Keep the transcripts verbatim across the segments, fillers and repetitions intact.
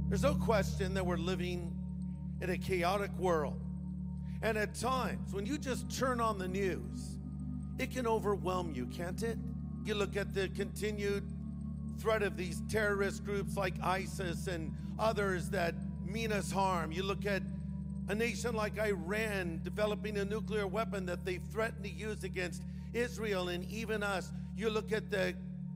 There's no question that we're living in a chaotic world. And at times, when you just turn on the news, it can overwhelm you, can't it? You look at the continued threat of these terrorist groups like ISIS and others that mean us harm. You look at a nation like Iran developing a nuclear weapon that they threaten to use against Israel and even us. You look at the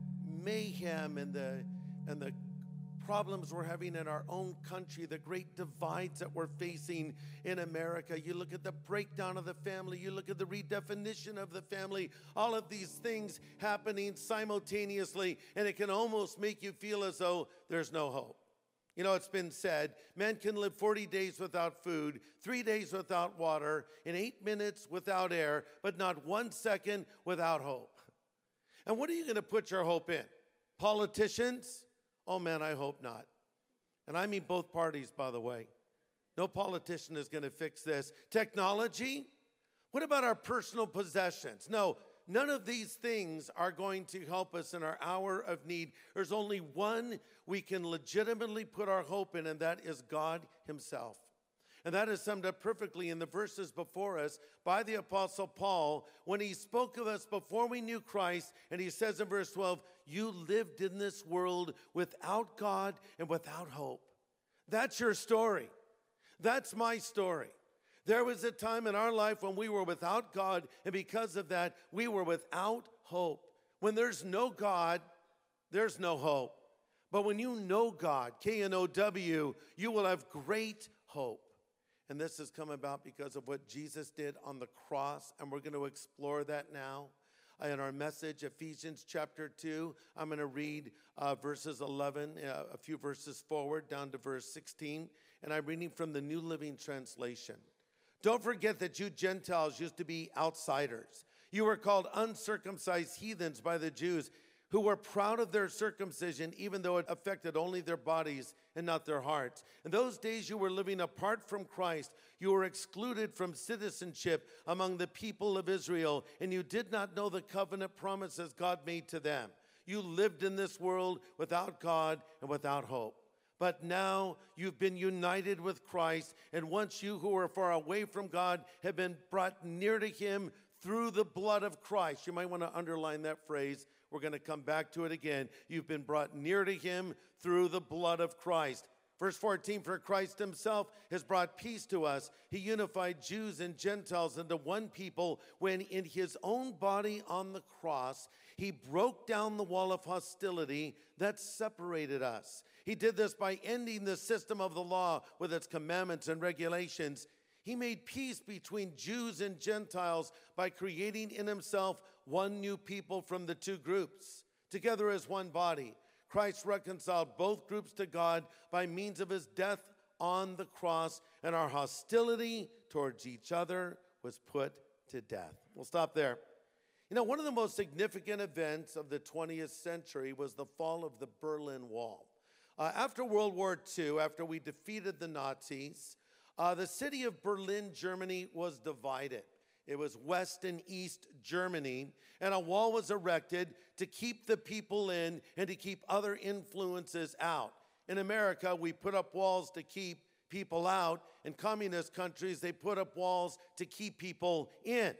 mayhem and the and the problems we're having in our own country, the great divides that we're facing in America. You look at the breakdown of the family. You look at the redefinition of the family. All of these things happening simultaneously, and it can almost make you feel as though there's no hope. You know, it's been said, man can live forty days without food, three days without water, and eight minutes without air, but not one second without hope. And what are you going to put your hope in? Politicians? Oh man, I hope not. And I mean both parties, by the way. No politician is going to fix this. Technology? What about our personal possessions? No, none of these things are going to help us in our hour of need. There's only one we can legitimately put our hope in, and that is God himself. And that is summed up perfectly in the verses before us by the Apostle Paul when he spoke of us before we knew Christ. And he says in verse twelve, you lived in this world without God and without hope. That's your story. That's my story. There was a time in our life when we were without God, and because of that, we were without hope. When there's no God, there's no hope. But when you know God, K N O W, you will have great hope. And this has come about because of what Jesus did on the cross, and we're going to explore that now. In our message, Ephesians chapter two, I'm going to read uh, verses eleven, uh, a few verses forward, down to verse sixteen, and I'm reading from the New Living Translation. Don't forget that you Gentiles used to be outsiders. You were called uncircumcised heathens by the Jews, who were proud of their circumcision, even though it affected only their bodies and not their hearts. In those days, you were living apart from Christ. You were excluded from citizenship among the people of Israel, and you did not know the covenant promises God made to them. You lived in this world without God and without hope. But now you've been united with Christ, and once you who were far away from God have been brought near to him through the blood of Christ. You might want to underline that phrase. We're going to come back to it again. You've been brought near to him through the blood of Christ. Verse fourteen, for Christ himself has brought peace to us. He unified Jews and Gentiles into one people when in his own body on the cross, he broke down the wall of hostility that separated us. He did this by ending the system of the law with its commandments and regulations. He made peace between Jews and Gentiles by creating in himself one new people from the two groups, together as one body. Christ reconciled both groups to God by means of his death on the cross, and our hostility towards each other was put to death. We'll stop there. You know, one of the most significant events of the twentieth century was the fall of the Berlin Wall. Uh, after World War Two, after we defeated the Nazis, Uh, the city of Berlin, Germany, was divided. It was West and East Germany, and a wall was erected to keep the people in and to keep other influences out. In America, we put up walls to keep people out. In communist countries, they put up walls to keep people in.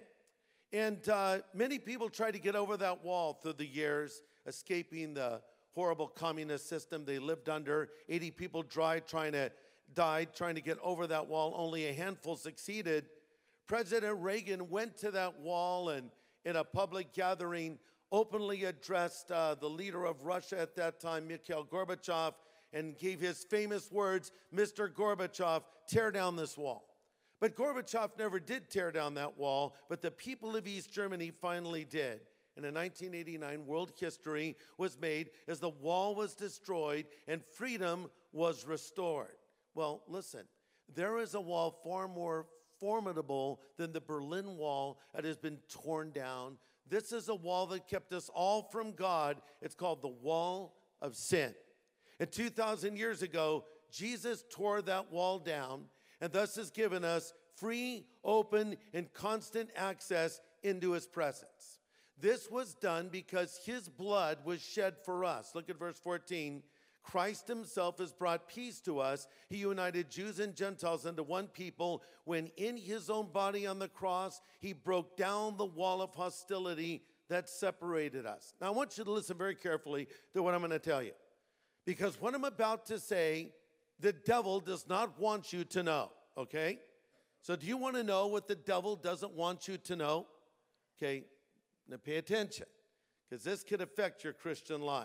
And uh, many people tried to get over that wall through the years, escaping the horrible communist system they lived under. eighty people died trying to died trying to get over that wall. Only a handful succeeded. President Reagan went to that wall and in a public gathering openly addressed uh, the leader of Russia at that time, Mikhail Gorbachev, and gave his famous words, Mister Gorbachev, tear down this wall. But Gorbachev never did tear down that wall, but the people of East Germany finally did. And in nineteen eighty-nine, world history was made as the wall was destroyed and freedom was restored. Well, listen, there is a wall far more formidable than the Berlin Wall that has been torn down. This is a wall that kept us all from God. It's called the wall of sin. And two thousand years ago, Jesus tore that wall down and thus has given us free, open, and constant access into his presence. This was done because his blood was shed for us. Look at verse fourteen. Christ himself has brought peace to us. He united Jews and Gentiles into one people when in his own body on the cross, he broke down the wall of hostility that separated us. Now, I want you to listen very carefully to what I'm going to tell you, because what I'm about to say, the devil does not want you to know, okay? So do you want to know what the devil doesn't want you to know? Okay, now pay attention, because this could affect your Christian life.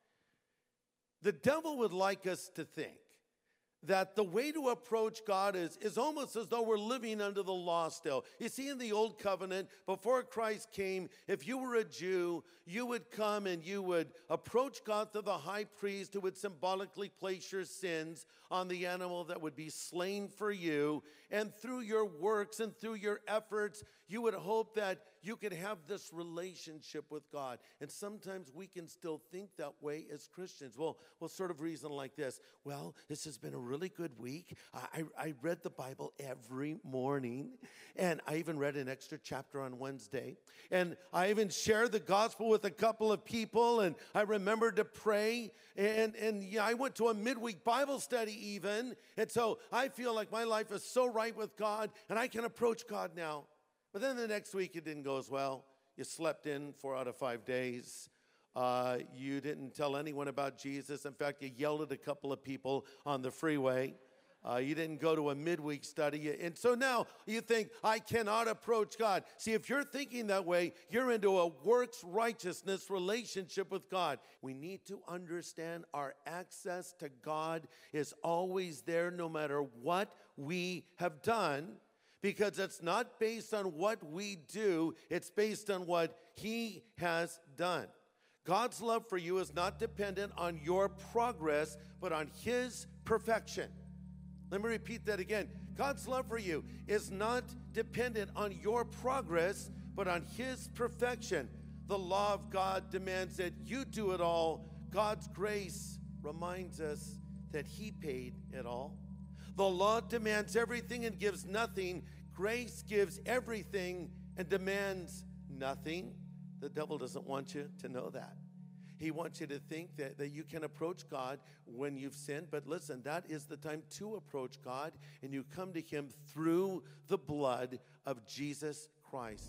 The devil would like us to think that the way to approach God is, is almost as though we're living under the law still. You see, in the old covenant, before Christ came, if you were a Jew, you would come and you would approach God through the high priest who would symbolically place your sins on the animal that would be slain for you. And through your works and through your efforts, you would hope that you could have this relationship with God. And sometimes we can still think that way as Christians. Well, we'll sort of reason like this. Well, this has been a really good week. I, I read the Bible every morning, and I even read an extra chapter on Wednesday. And I even shared the gospel with a couple of people, and I remembered to pray. And, and yeah, I went to a midweek Bible study even. And so I feel like my life is so right with God, and I can approach God now. But then the next week it didn't go as well. You slept in four out of five days. Uh, you didn't tell anyone about Jesus. In fact, you yelled at a couple of people on the freeway. Uh, you didn't go to a midweek study. And so now you think, I cannot approach God. See, if you're thinking that way, you're into a works righteousness relationship with God. We need to understand our access to God is always there no matter what we have done. Because it's not based on what we do, it's based on what he has done. God's love for you is not dependent on your progress, but on his perfection. Let me repeat that again. God's love for you is not dependent on your progress, but on his perfection. The law of God demands that you do it all. God's grace reminds us that he paid it all. The law demands everything and gives nothing. Grace gives everything and demands nothing. The devil doesn't want you to know that. He wants you to think that, that you can approach God when you've sinned. But listen, that is the time to approach God, and you come to him through the blood of Jesus Christ.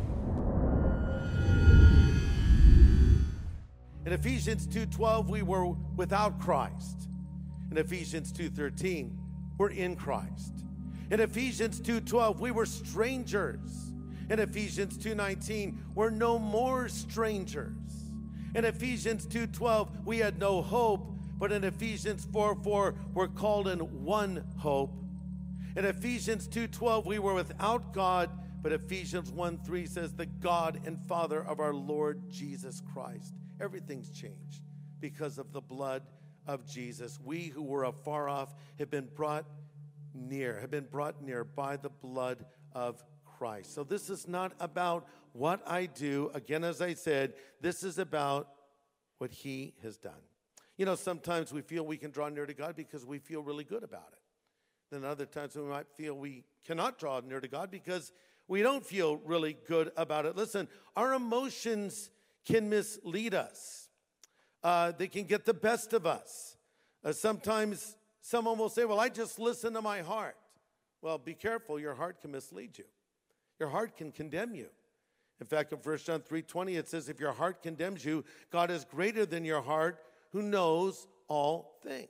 In Ephesians two twelve, we were without Christ. In Ephesians two thirteen, we're in Christ. In Ephesians two twelve, we were strangers. In Ephesians two nineteen, we're no more strangers. In Ephesians two twelve, we had no hope, but in Ephesians four four, we're called in one hope. In Ephesians two twelve, we were without God, but Ephesians one three says, the God and Father of our Lord Jesus Christ. Everything's changed because of the blood of Jesus. We who were afar off have been brought near, have been brought near by the blood of Christ. So this is not about what I do. Again, as I said, this is about what he has done. You know, sometimes we feel we can draw near to God because we feel really good about it. Then other times we might feel we cannot draw near to God because we don't feel really good about it. Listen, our emotions can mislead us. Uh, they can get the best of us. Uh, sometimes someone will say, well, I just listen to my heart. Well, be careful. Your heart can mislead you. Your heart can condemn you. In fact, in First John three twenty, it says, if your heart condemns you, God is greater than your heart, who knows all things.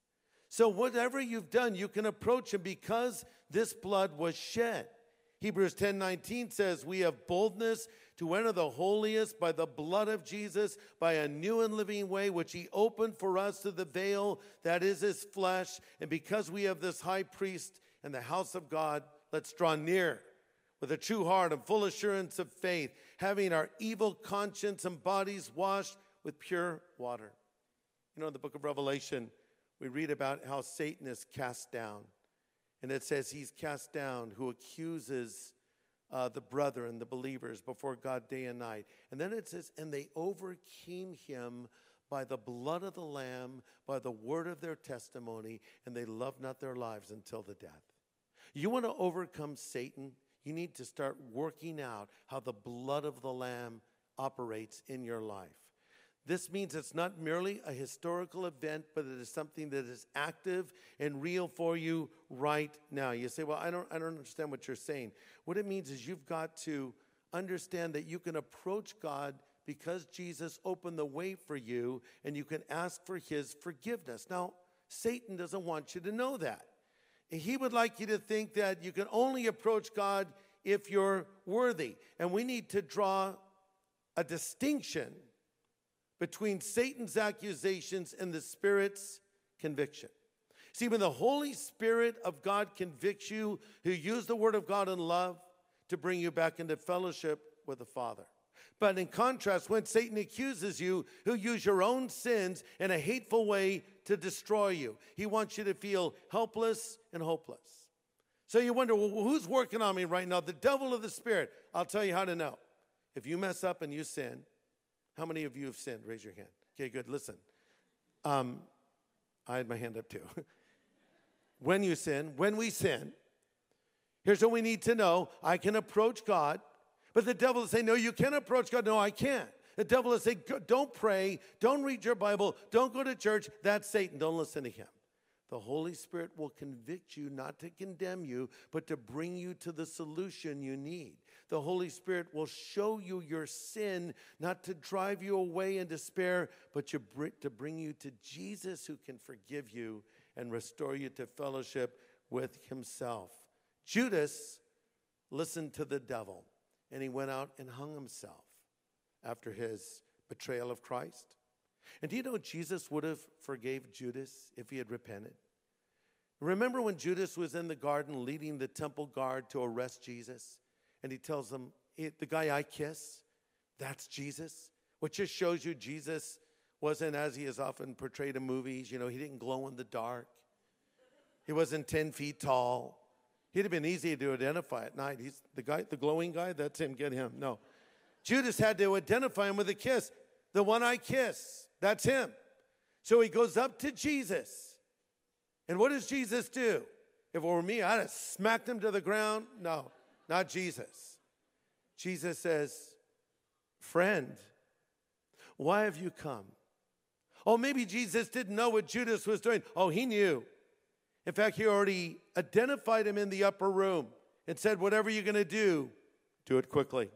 So whatever you've done, you can approach him because this blood was shed. Hebrews ten nineteen says, we have boldness to enter the holiest by the blood of Jesus, by a new and living way, which he opened for us through the veil that is his flesh. And because we have this high priest in the house of God, let's draw near with a true heart and full assurance of faith, having our evil conscience and bodies washed with pure water. You know, in the book of Revelation, we read about how Satan is cast down. And it says he's cast down who accuses uh, the brethren, the believers, before God day and night. And then it says, and they overcame him by the blood of the Lamb, by the word of their testimony, and they loved not their lives until the death. You want to overcome Satan? You need to start working out how the blood of the Lamb operates in your life. This means it's not merely a historical event, but it is something that is active and real for you right now. You say, well, I don't, I don't understand what you're saying. What it means is you've got to understand that you can approach God because Jesus opened the way for you, and you can ask for his forgiveness. Now, Satan doesn't want you to know that. He would like you to think that you can only approach God if you're worthy. And we need to draw a distinction between Satan's accusations and the Spirit's conviction. See, when the Holy Spirit of God convicts you, who use the Word of God in love to bring you back into fellowship with the Father. But in contrast, when Satan accuses you, who use your own sins in a hateful way to destroy you, he wants you to feel helpless and hopeless. So you wonder, well, who's working on me right now? The devil or the Spirit? I'll tell you how to know. If you mess up and you sin, how many of you have sinned? Raise your hand. Okay, good. Listen. Um, I had my hand up too. When you sin, when we sin, here's what we need to know. I can approach God. But the devil will say, no, you can't approach God. No, I can't. The devil will say, don't pray, don't read your Bible, don't go to church. That's Satan. Don't listen to him. The Holy Spirit will convict you, not to condemn you, but to bring you to the solution you need. The Holy Spirit will show you your sin, not to drive you away in despair, but to bring you to Jesus, who can forgive you and restore you to fellowship with himself. Judas listened to the devil, and he went out and hung himself after his betrayal of Christ. And do you know Jesus would have forgave Judas if he had repented? Remember when Judas was in the garden leading the temple guard to arrest Jesus? And he tells them, the guy I kiss, that's Jesus. Which just shows you Jesus wasn't, as he is often portrayed in movies, you know, he didn't glow in the dark. He wasn't ten feet tall. He'd have been easy to identify at night. He's the guy, the glowing guy, that's him, get him. No. Judas had to identify him with a kiss. The one I kiss, that's him. So he goes up to Jesus. And what does Jesus do? If it were me, I'd have smacked him to the ground. No, not Jesus. Jesus says, friend, why have you come? Oh, maybe Jesus didn't know what Judas was doing. Oh, he knew. In fact, he already identified him in the upper room and said, whatever you're going to do, do it quickly.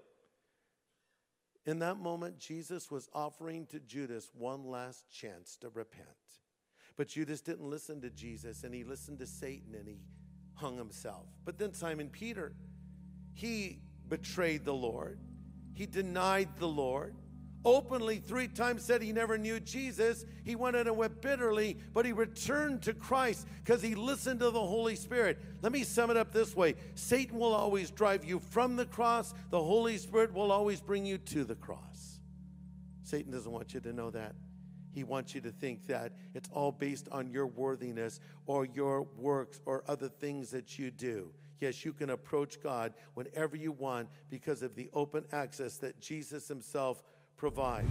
In that moment, Jesus was offering to Judas one last chance to repent. But Judas didn't listen to Jesus, and he listened to Satan, and he hung himself. But then Simon Peter, he betrayed the Lord. He denied the Lord. Openly three times said he never knew Jesus. He went out and wept bitterly, but he returned to Christ because he listened to the Holy Spirit. Let me sum it up this way. Satan will always drive you from the cross. The Holy Spirit will always bring you to the cross. Satan doesn't want you to know that. He wants you to think that it's all based on your worthiness or your works or other things that you do. Yes, you can approach God whenever you want because of the open access that Jesus himself provides.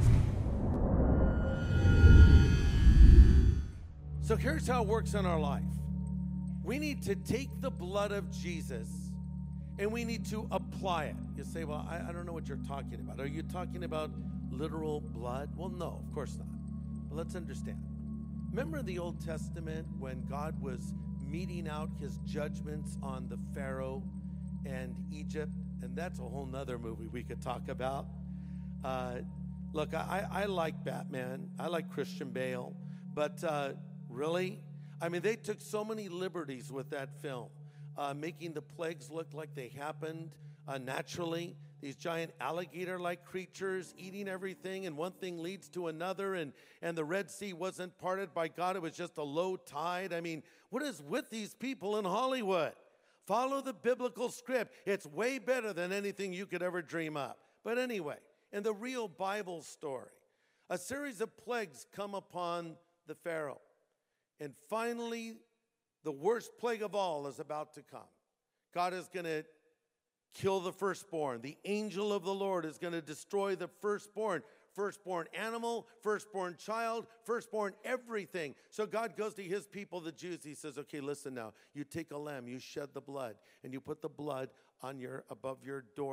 So here's how it works in our life. We need to take the blood of Jesus and we need to apply it. You say, well, I, I don't know what you're talking about. Are you talking about literal blood? Well, no, of course not. But let's understand. Remember in the Old Testament when God was meting out his judgments on the Pharaoh and Egypt? And that's a whole nother movie we could talk about. Uh, look, I, I like Batman. I like Christian Bale. But uh, really, I mean, they took so many liberties with that film, uh, making the plagues look like they happened uh, naturally. These giant alligator-like creatures eating everything, and one thing leads to another, and, and the Red Sea wasn't parted by God. It was just a low tide. I mean, what is with these people in Hollywood? Follow the biblical script. It's way better than anything you could ever dream up. But anyway, in the real Bible story, a series of plagues come upon the Pharaoh. And finally, the worst plague of all is about to come. God is going to kill the firstborn. The angel of the Lord is going to destroy the firstborn. Firstborn animal, firstborn child, firstborn everything. So God goes to his people, the Jews. He says, okay, listen now. You take a lamb, you shed the blood, and you put the blood on your above your door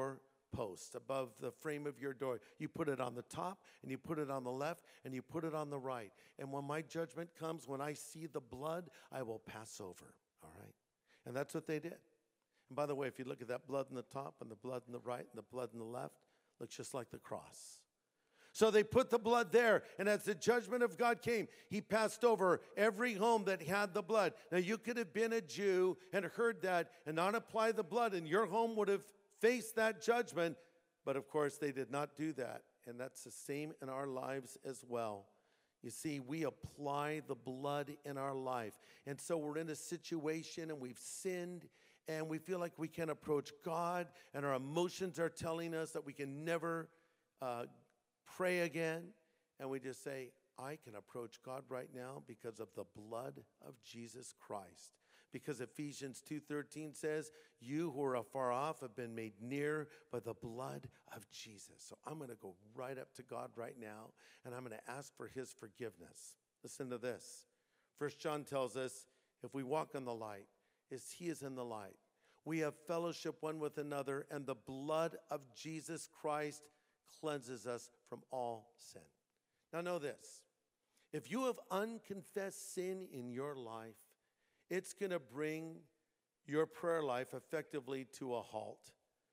posts above the frame of your door. You put it on the top, and you put it on the left, and you put it on the right. And when my judgment comes, when I see the blood, I will pass over, all right? And that's what they did. And by the way, if you look at that blood in the top and the blood in the right and the blood in the left, looks just like the cross. So they put the blood there, and as the judgment of God came, he passed over every home that had the blood. Now, you could have been a Jew and heard that and not apply the blood, and your home would have faced that judgment. But, of course, they did not do that, and that's the same in our lives as well. You see, we apply the blood in our life, and so we're in a situation, and we've sinned, and we feel like we can't approach God, and our emotions are telling us that we can never uh, pray again, and we just say, I can approach God right now because of the blood of Jesus Christ. Because Ephesians two thirteen says, you who are afar off have been made near by the blood of Jesus. So I'm going to go right up to God right now, and I'm going to ask for his forgiveness. Listen to this. First John tells us, if we walk in the light, as he is in the light, we have fellowship one with another, and the blood of Jesus Christ cleanses us from all sin. Now know this. If you have unconfessed sin in your life, it's going to bring your prayer life effectively to a halt.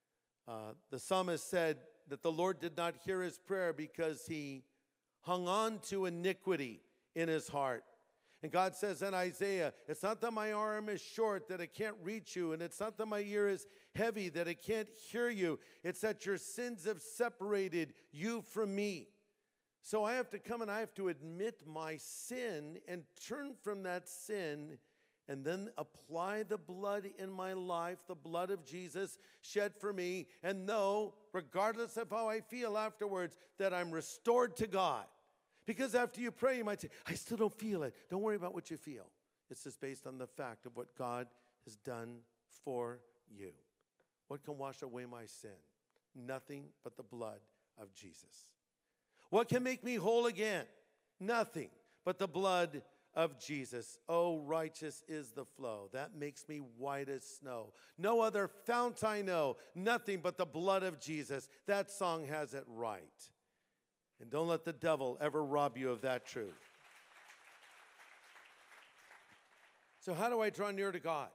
Uh, the psalmist said that the Lord did not hear his prayer because he hung on to iniquity in his heart. And God says in Isaiah, it's not that my arm is short that it can't reach you, and it's not that my ear is heavy that it can't hear you. It's that your sins have separated you from me. So I have to come and I have to admit my sin and turn from that sin and then apply the blood in my life, the blood of Jesus shed for me, and know, regardless of how I feel afterwards, that I'm restored to God. Because after you pray, you might say, I still don't feel it. Don't worry about what you feel. It's just based on the fact of what God has done for you. What can wash away my sin? Nothing but the blood of Jesus. What can make me whole again? Nothing but the blood of Jesus. Oh, righteous is the flow. That makes me white as snow. No other fount I know. Nothing but the blood of Jesus. That song has it right. And don't let the devil ever rob you of that truth. So how do I draw near to God?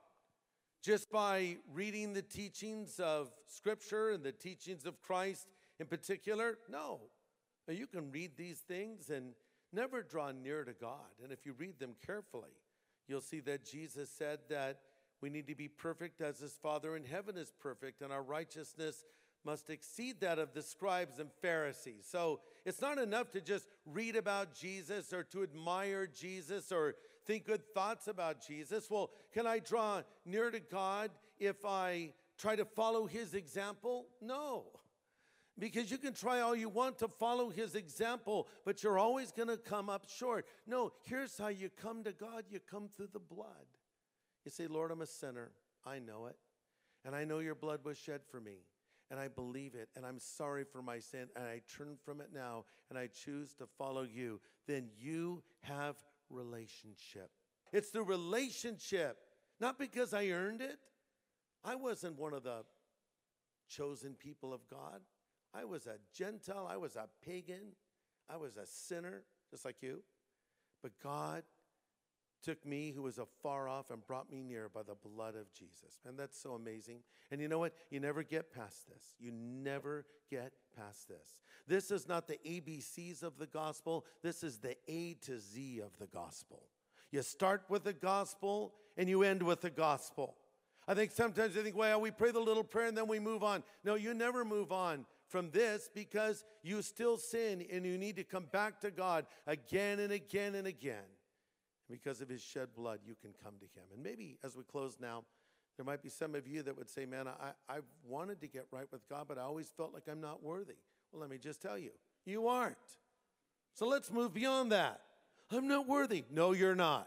Just by reading the teachings of Scripture and the teachings of Christ in particular? No. You can read these things and never draw near to God. And if you read them carefully, you'll see that Jesus said that we need to be perfect as his Father in heaven is perfect, and our righteousness must exceed that of the scribes and Pharisees. So it's not enough to just read about Jesus or to admire Jesus or think good thoughts about Jesus. Well, can I draw near to God if I try to follow his example? No. Because you can try all you want to follow his example, but you're always going to come up short. No, here's how you come to God. You come through the blood. You say, Lord, I'm a sinner. I know it. And I know your blood was shed for me. And I believe it. And I'm sorry for my sin. And I turn from it now. And I choose to follow you. Then you have relationship. It's the relationship. Not because I earned it. I wasn't one of the chosen people of God. I was a Gentile, I was a pagan, I was a sinner, just like you. But God took me, who was afar off, and brought me near by the blood of Jesus. And that's so amazing. And you know what? You never get past this. You never get past this. This is not the A B Cs of the gospel. This is the A to Z of the gospel. You start with the gospel, and you end with the gospel. I think sometimes you think, well, we pray the little prayer, and then we move on. No, you never move on from this because you still sin and you need to come back to God again and again and again. Because of his shed blood, you can come to him. And maybe as we close now, there might be some of you that would say, man, I, I've wanted to get right with God, but I always felt like I'm not worthy. Well, let me just tell you, you aren't. So let's move beyond that. I'm not worthy. No, you're not.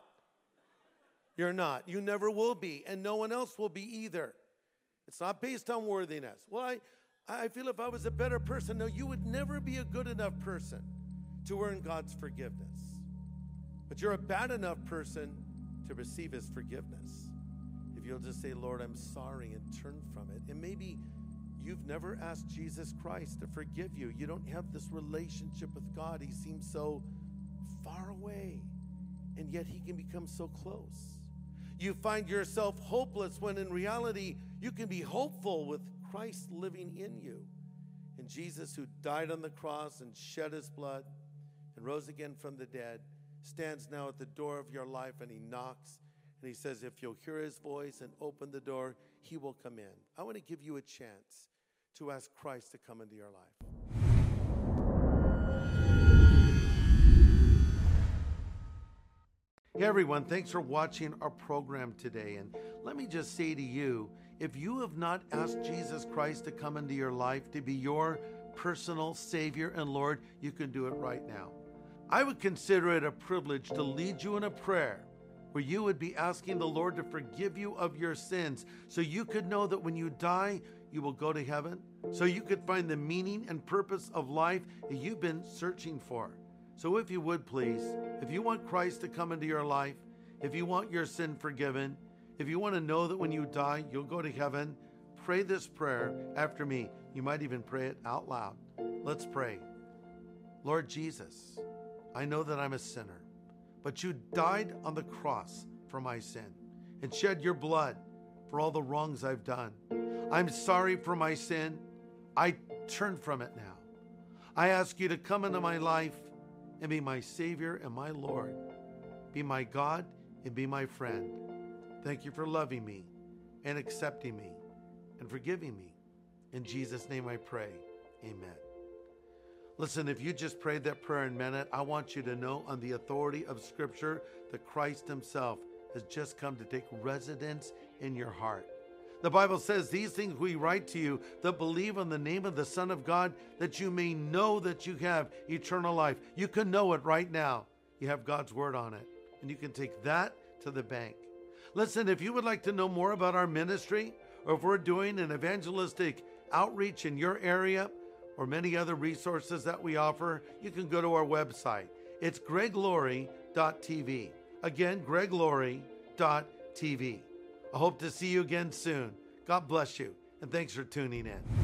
You're not. You never will be, and no one else will be either. It's not based on worthiness. Well, I... I feel if I was a better person, no, you would never be a good enough person to earn God's forgiveness. But you're a bad enough person to receive his forgiveness. If you'll just say, Lord, I'm sorry, and turn from it. And maybe you've never asked Jesus Christ to forgive you. You don't have this relationship with God. He seems so far away, and yet he can become so close. You find yourself hopeless when in reality you can be hopeful with Christ living in you. And Jesus, who died on the cross and shed his blood and rose again from the dead, stands now at the door of your life, and he knocks, and he says, if you'll hear his voice and open the door, he will come in. I want to give you a chance to ask Christ to come into your life. Hey everyone, thanks for watching our program today. And let me just say to you, if you have not asked Jesus Christ to come into your life, to be your personal Savior and Lord, you can do it right now. I would consider it a privilege to lead you in a prayer where you would be asking the Lord to forgive you of your sins, so you could know that when you die, you will go to heaven, so you could find the meaning and purpose of life that you've been searching for. So if you would please, if you want Christ to come into your life, if you want your sin forgiven, if you want to know that when you die, you'll go to heaven, pray this prayer after me. You might even pray it out loud. Let's pray. Lord Jesus, I know that I'm a sinner, but you died on the cross for my sin and shed your blood for all the wrongs I've done. I'm sorry for my sin. I turn from it now. I ask you to come into my life and be my Savior and my Lord. Be my God and be my friend. Thank you for loving me and accepting me and forgiving me. In Jesus' name I pray, amen. Listen, if you just prayed that prayer and meant it, I want you to know on the authority of Scripture that Christ himself has just come to take residence in your heart. The Bible says, these things we write to you that believe on the name of the Son of God, that you may know that you have eternal life. You can know it right now. You have God's word on it, and you can take that to the bank. Listen, if you would like to know more about our ministry, or if we're doing an evangelistic outreach in your area, or many other resources that we offer, you can go to our website. It's greg laurie dot t v. Again, greg laurie dot t v. I hope to see you again soon. God bless you, and thanks for tuning in.